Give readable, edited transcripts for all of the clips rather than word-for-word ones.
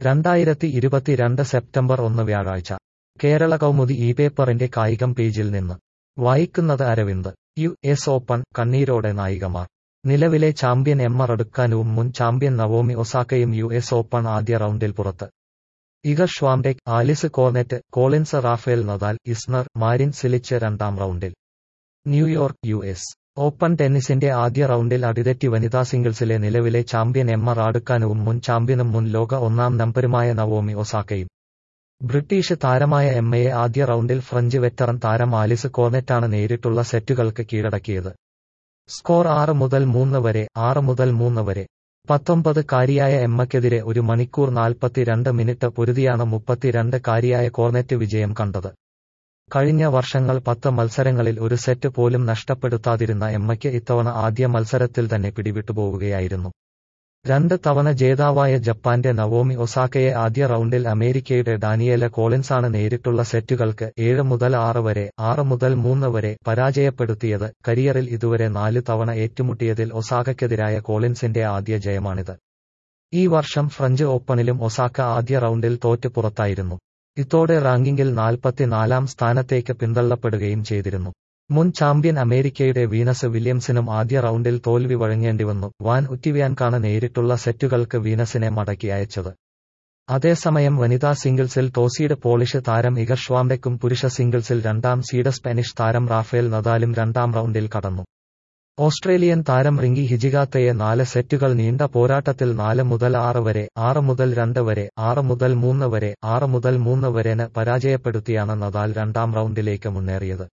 2022 September 1 വ്യാഴാഴ്ച കേരള കൗമുദി ഈ പേപ്പറിന്റെ കായികം പേജിൽ നിന്ന് വായിക്കുന്നത് അരവിന്ദ്. US ഓപ്പൺ കണ്ണീരോടെ നായികമാർ. നിലവിലെ ചാമ്പ്യൻ എമ്മ റഡുക്കാനുവും മുൻ ചാമ്പ്യൻ നവോമി ഒസാക്കയും US ഓപ്പൺ ആദ്യ റൗണ്ടിൽ പുറത്ത്. Iga Swiatek, Alize Cornet, Collins, Rafael Nadal, Isner, Marin Cilic രണ്ടാം റൗണ്ടിൽ. ന്യൂയോർക്ക്. US ഓപ്പൺ ടെന്നീസിന്റെ ആദ്യ റൗണ്ടിൽ അടിതെറ്റി വനിതാ സിംഗിൾസിലെ നിലവിലെ ചാമ്പ്യൻ എമ്മ റാഡുക്കാനുവും മുൻ ചാമ്പ്യനും മുൻ ലോക ഒന്നാം നമ്പരുമായ നവോമി ഒസാക്കയും. ബ്രിട്ടീഷ് താരമായ എമ്മയെ ആദ്യ റൗണ്ടിൽ ഫ്രഞ്ച് വെറ്ററൻ താരം ആലിസ് കോർനെറ്റാണ് നേരിട്ടുള്ള സെറ്റുകൾക്ക് കീഴടക്കിയത്. സ്കോർ 6-3 വരെ, 6-3 വരെ. 19-കാരിയായ എമ്മയ്ക്കെതിരെ 1 മണിക്കൂർ 42 മിനിറ്റ് പൊരുതിയാണ് 32-കാരിയായ കോർനെറ്റ് വിജയം കണ്ടത്. കഴിഞ്ഞ വർഷങ്ങൾ 10 മത്സരങ്ങളിൽ ഒരു സെറ്റ് പോലും നഷ്ടപ്പെടുത്താതിരുന്ന എമ്മയ്ക്ക് ഇത്തവണ ആദ്യ മത്സരത്തിൽ തന്നെ പിടിവിട്ടുപോവുകയായിരുന്നു. 2 തവണ ജേതാവായ ജപ്പാന്റെ നവോമി ഒസാക്കയെ ആദ്യ റൗണ്ടിൽ അമേരിക്കയുടെ ഡാനിയേല കോളിൻസാണ് നേരിട്ടുള്ള സെറ്റുകൾക്ക് 7-6 വരെ, 6-3 വരെ പരാജയപ്പെടുത്തിയത്. കരിയറിൽ ഇതുവരെ 4 തവണ ഏറ്റുമുട്ടിയതിൽ ഒസാക്കയ്ക്കെതിരായ കോളിൻസിന്റെ ആദ്യ ജയമാണിത്. ഈ വർഷം ഫ്രഞ്ച് ഓപ്പണിലും ഒസാക്ക ആദ്യ റൗണ്ടിൽ തോറ്റ് പുറത്തായിരുന്നു. ഇതോടെ റാങ്കിങ്ങിൽ 44-ാം സ്ഥാനത്തേക്ക് പിന്തള്ളപ്പെടുകയും ചെയ്തിരുന്നു. മുൻ ചാമ്പ്യൻ അമേരിക്കയുടെ വീനസ് വില്യംസിനും ആദ്യ റൗണ്ടിൽ തോൽവി വഴങ്ങേണ്ടിവന്നു. വാൻ ഉറ്റിവിയാൻകാണ് നേരിട്ടുള്ള സെറ്റുകൾക്ക് വീനസിനെ മടക്കി അയച്ചത്. അതേസമയം വനിതാ സിംഗിൾസിൽ ടോസീഡ് പോളിഷ് താരം ഇഗ ഷ്വാംബെക്കും പുരുഷ സിംഗിൾസിൽ 2ാം സീഡ് സ്പാനിഷ് താരം റാഫേൽ നദാലും 2ാം റൗണ്ടിൽ കടന്നു. ഓസ്ട്രേലിയൻ താരം റിങ്കി ഹിജികാത്തയെ 4 സെറ്റുകൾ നീണ്ട പോരാട്ടത്തിൽ 4-6 വരെ, 6-2 വരെ, 6-3 വരെ, 6-3 വരെന് പരാജയപ്പെടുത്തിയാണ് നദാൽ 2ാം റൗണ്ടിലേക്ക് മുന്നേറിയത്.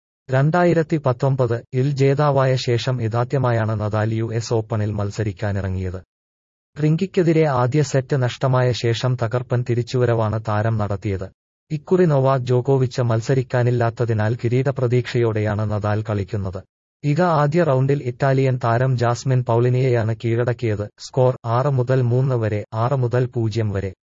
2019-ൽ ജേതാവായ ശേഷം ഇതാദ്യമായാണ് നദാൽ US ഓപ്പണിൽ മത്സരിക്കാനിറങ്ങിയത്. റിങ്കിക്കെതിരെ ആദ്യ സെറ്റ് നഷ്ടമായ ശേഷം തകർപ്പൻ തിരിച്ചുവരവാണ് താരം നടത്തിയത്. ഇക്കുറി നൊവാക് ജോക്കോവിച്ച് മത്സരിക്കാനില്ലാത്തതിനാൽ കിരീടപ്രതീക്ഷയോടെയാണ് നദാൽ കളിക്കുന്നത്. ഇഗ ആദ്യ റൗണ്ടിൽ ഇറ്റാലിയൻ താരം ജാസ്മിൻ പൗളിനിയെയാണ് കീഴടക്കിയത്. സ്കോർ 6-3 വരെ, 6-0 വരെ.